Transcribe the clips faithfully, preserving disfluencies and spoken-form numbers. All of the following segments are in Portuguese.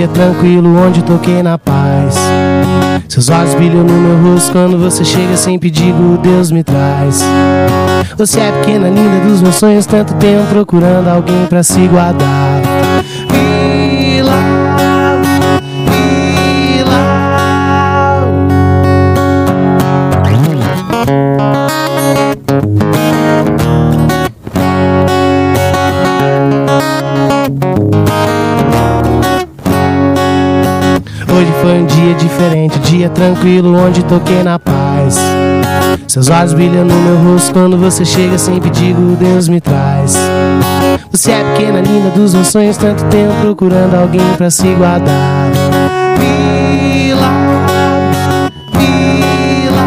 dia tranquilo onde toquei na paz. Seus olhos brilham no meu rosto quando você chega sem pedido, Deus me traz. Você é a pequena linda dos meus sonhos, tanto tempo procurando alguém pra se guardar. Vila, Vila. Hoje foi um dia diferente, dia tranquilo onde toquei na paz. Seus olhos brilham no meu rosto quando você chega sem pedido, Deus me traz. Você é a pequena linda dos meus sonhos, tanto tempo procurando alguém pra se guardar. Vila, Vila.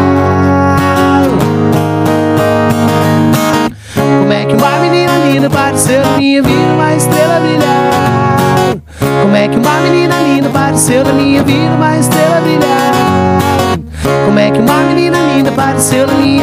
Como é que uma menina linda pareceu na minha vida uma estrela brilhar? Como é que uma menina linda apareceu na minha vida uma estrela brilhar? Como é que uma menina linda apareceu na minha